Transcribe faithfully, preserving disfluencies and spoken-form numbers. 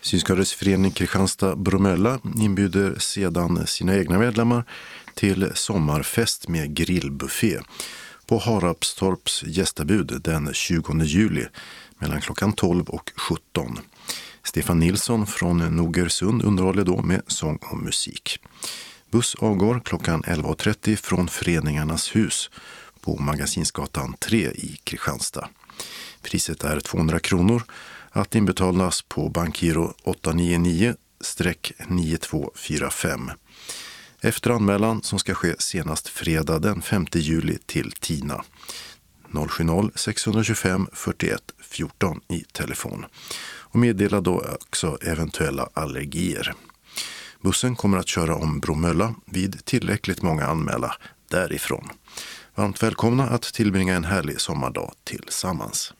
Synskadades Kristianstad Bromölla inbjuder sedan sina egna medlemmar till sommarfest med grillbuffé på Harapstorps gästabud den tjugonde juli mellan klockan tolv och sjutton. Stefan Nilsson från Nogersund underhåller då med sång och musik. Buss avgår klockan elva och trettio från Föreningarnas hus på Magasinsgatan tre i Kristianstad. Priset är tvåhundra kronor att inbetalas på bankgiro åtta nio nio nio två fyra fem. Efter anmälan som ska ske senast fredag den femte juli till Tina noll sju noll sex två fem fyrtioett fjorton i telefon. Och meddela då också eventuella allergier. Bussen kommer att köra om Bromölla vid tillräckligt många anmäla därifrån. Varmt välkomna att tillbringa en härlig sommardag tillsammans.